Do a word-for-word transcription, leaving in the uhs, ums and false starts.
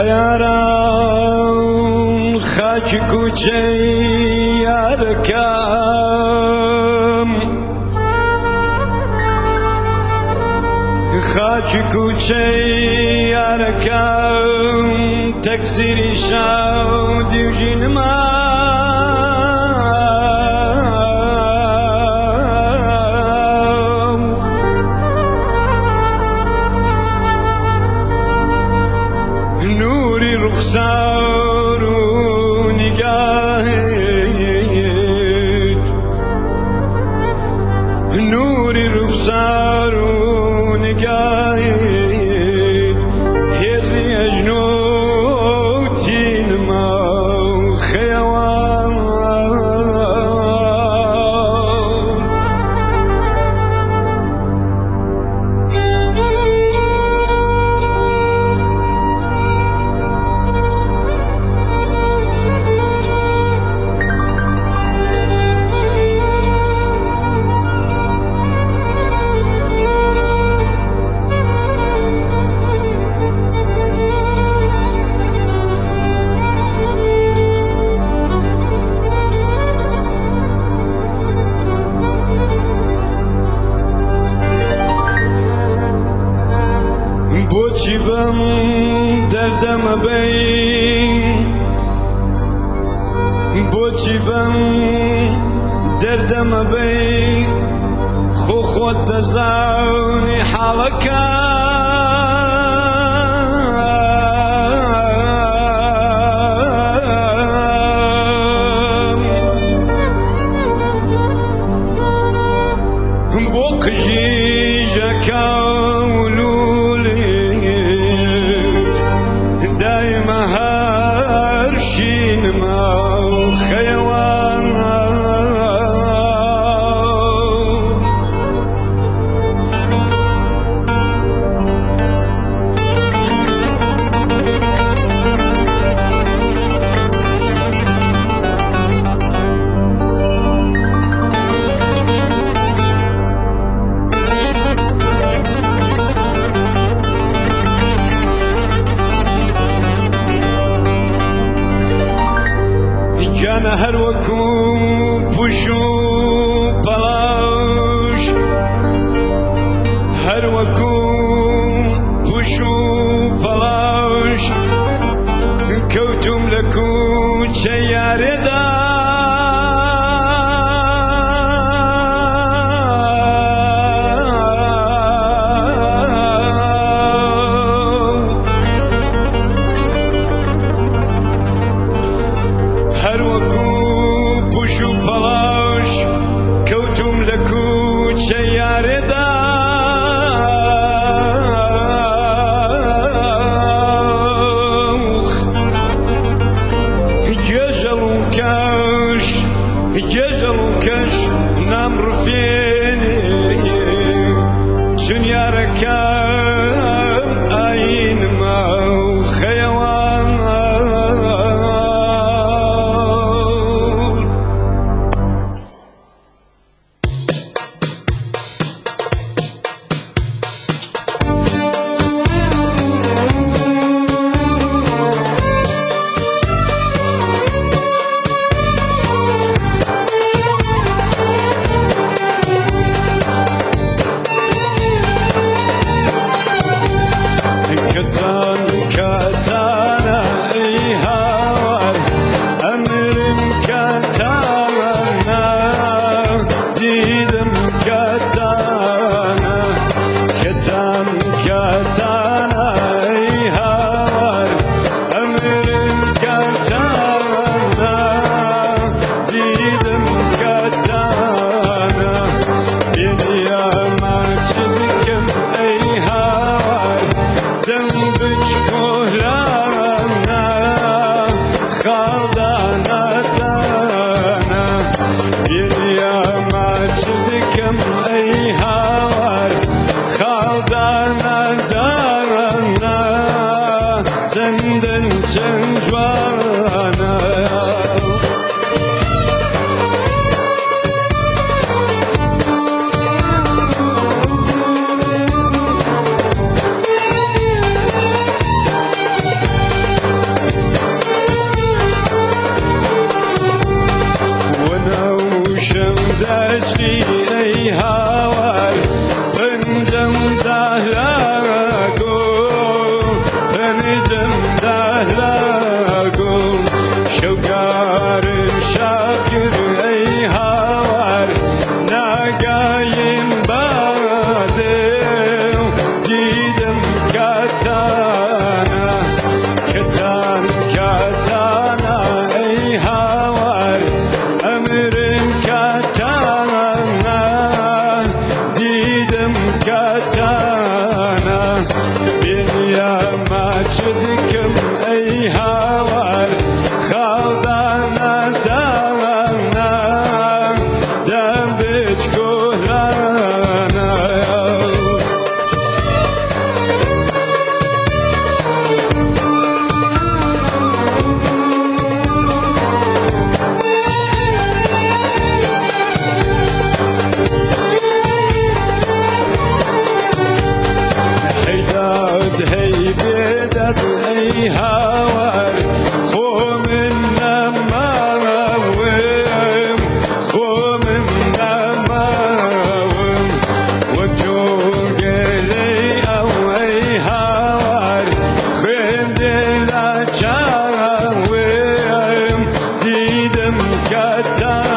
خياران خاك كوچي ياركام خاك كوچي ياركام تكسير شاودي وجين ما رخسار و نگاهت نوری رخسار و نگاهت هزی اجنوتین ما خیوان بوچی بم دردم بین بوچی بم دردم بین خو خود دزاونی حالکم بوقجی جکاولو جانا هر وكو پوشو پلاش هر وكو پوشو پلاش كوتم لكو چيار دا هر وكو پوشو پلاش كوتم لكو چيار دا جزلو كاش جزلو كاش نام رفيني دنيا ركام اين ما خيوان ای هاور بنجم دهلاگو تنجم دهلاگو شوگارم شاکر ای هاور نگایم بادم دیدم کتانا کتان کتانا ای هاور امرم کتانا دیدم کتانا بینیا مچدکم ای هاور خالدانا دانا دم بیچ کولانا هی بدد ای هاور خو من نماوم خو من نماوم و جوگلی او ای هاور خند لچاوم دیدم کتا